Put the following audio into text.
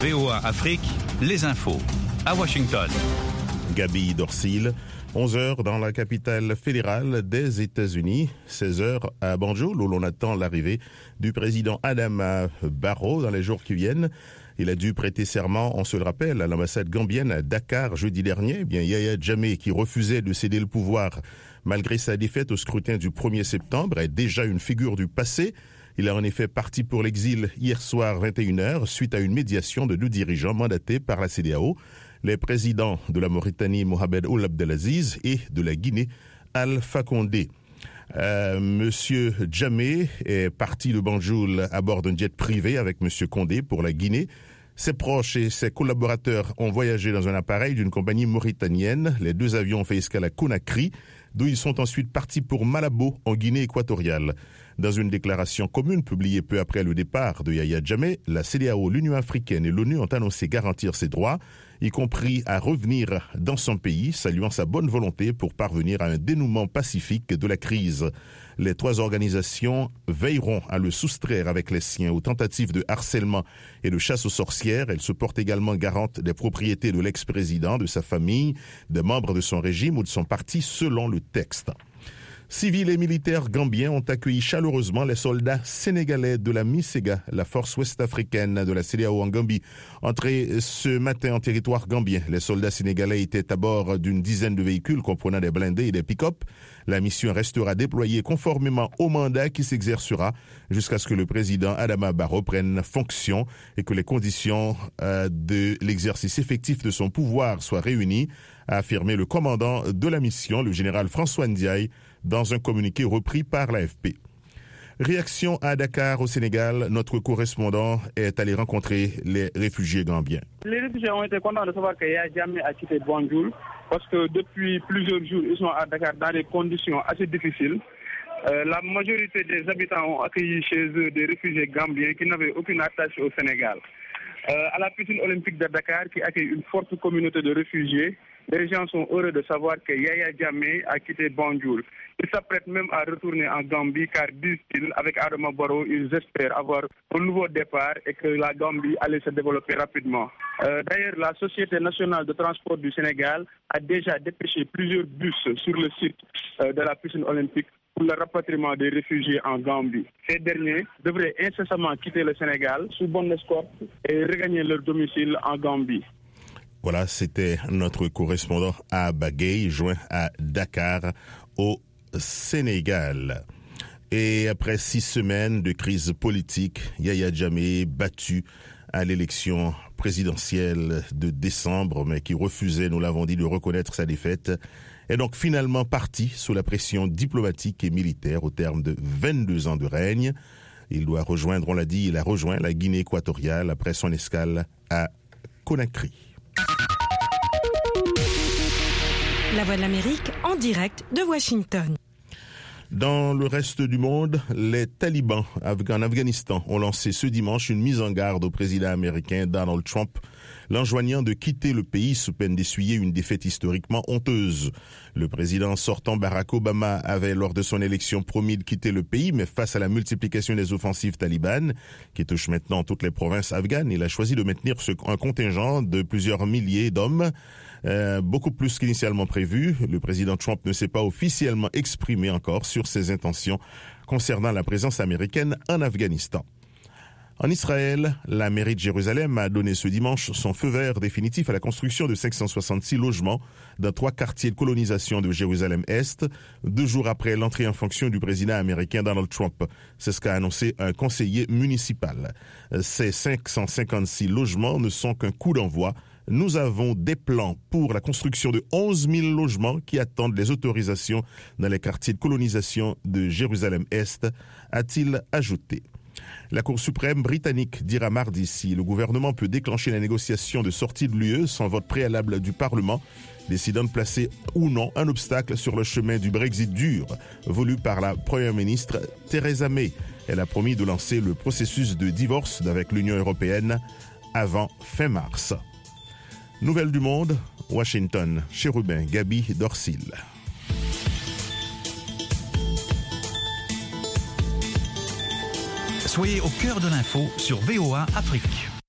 VOA Afrique, les infos. À Washington. Gaby Dorsil, 11h dans la capitale fédérale des États-Unis, 16h à Banjul où l'on attend l'arrivée du président Adama Barrow dans les jours qui viennent. Il a dû prêter serment, on se le rappelle, à l'ambassade gambienne à Dakar jeudi dernier. Yaya Jammeh, qui refusait de céder le pouvoir malgré sa défaite au scrutin du 1er septembre, est déjà une figure du passé. Il est en effet parti pour l'exil hier soir 21h suite à une médiation de deux dirigeants mandatés par la CEDEAO, les présidents de la Mauritanie Mohamed Ould Abdelaziz et de la Guinée Alpha Condé. Monsieur Jammeh est parti de Banjul à bord d'un jet privé avec Monsieur Condé pour la Guinée. Ses proches et ses collaborateurs ont voyagé dans un appareil d'une compagnie mauritanienne. Les deux avions ont fait escale à Conakry, d'où ils sont ensuite partis pour Malabo, en Guinée équatoriale. Dans une déclaration commune publiée peu après le départ de Yaya Jammeh, la CEDEAO, l'Union africaine et l'ONU ont annoncé garantir ses droits, y compris à revenir dans son pays, saluant sa bonne volonté pour parvenir à un dénouement pacifique de la crise. Les trois organisations veilleront à le soustraire avec les siens aux tentatives de harcèlement et de chasse aux sorcières. Elles se portent également garantes des propriétés de l'ex-président, de sa famille, des membres de son régime ou de son parti, selon le texte. Civils et militaires gambiens ont accueilli chaleureusement les soldats sénégalais de la MISEGA, la force ouest-africaine de la CEDEAO en Gambie. Entrés ce matin en territoire gambien, les soldats sénégalais étaient à bord d'une dizaine de véhicules comprenant des blindés et des pick-up. La mission restera déployée conformément au mandat qui s'exercera jusqu'à ce que le président Adama Barrow prenne fonction et que les conditions de l'exercice effectif de son pouvoir soient réunies, a affirmé le commandant de la mission, le général François Ndiaye, dans un communiqué repris par l'AFP. Réaction à Dakar, au Sénégal, notre correspondant est allé rencontrer les réfugiés gambiens. Les réfugiés ont été contents de savoir que Yaya Jammeh a quitté Banjul parce que depuis plusieurs jours, ils sont à Dakar dans des conditions assez difficiles. La majorité des habitants ont accueilli chez eux des réfugiés gambiens qui n'avaient aucune attache au Sénégal. À la piscine olympique de Dakar, qui accueille une forte communauté de réfugiés, les gens sont heureux de savoir que Yaya Jammeh a quitté Banjul. Ils s'apprêtent même à retourner en Gambie car, disent-ils, avec Adama Barrow, ils espèrent avoir un nouveau départ et que la Gambie allait se développer rapidement. D'ailleurs, la Société nationale de transport du Sénégal a déjà dépêché plusieurs bus sur le site de la piscine olympique pour le rapatriement des réfugiés en Gambie. Ces derniers devraient incessamment quitter le Sénégal sous bonne escorte et regagner leur domicile en Gambie. Voilà, c'était notre correspondant à Bagué, joint à Dakar, au Sénégal. Et après 6 semaines de crise politique, Yaya Jammeh battu à l'élection présidentielle de décembre, mais qui refusait, nous l'avons dit, de reconnaître sa défaite, est donc finalement parti sous la pression diplomatique et militaire au terme de 22 ans de règne. Il doit rejoindre, on l'a dit, il a rejoint la Guinée équatoriale après son escale à Conakry. La Voix de l'Amérique en direct de Washington. Dans le reste du monde, les talibans en Afghanistan ont lancé ce dimanche une mise en garde au président américain Donald Trump, l'enjoignant de quitter le pays sous peine d'essuyer une défaite historiquement honteuse. Le président sortant Barack Obama avait, lors de son élection, promis de quitter le pays, mais face à la multiplication des offensives talibanes, qui touchent maintenant toutes les provinces afghanes, il a choisi de maintenir un contingent de plusieurs milliers d'hommes, beaucoup plus qu'initialement prévu. Le président Trump ne s'est pas officiellement exprimé encore sur ses intentions concernant la présence américaine en Afghanistan. En Israël, la mairie de Jérusalem a donné ce dimanche son feu vert définitif à la construction de 566 logements dans 3 quartiers de colonisation de Jérusalem-Est, 2 jours après l'entrée en fonction du président américain Donald Trump. C'est ce qu'a annoncé un conseiller municipal. Ces 556 logements ne sont qu'un coup d'envoi. Nous avons des plans pour la construction de 11 000 logements qui attendent les autorisations dans les quartiers de colonisation de Jérusalem-Est, a-t-il ajouté. La Cour suprême britannique dira mardi si le gouvernement peut déclencher la négociation de sortie de l'UE sans vote préalable du Parlement, décidant de placer ou non un obstacle sur le chemin du Brexit dur, voulu par la Première ministre Theresa May. Elle a promis de lancer le processus de divorce avec l'Union européenne avant fin mars. Nouvelles du monde, Washington, Chérubin, Gaby Dorsil. Soyez au cœur de l'info sur VOA Afrique.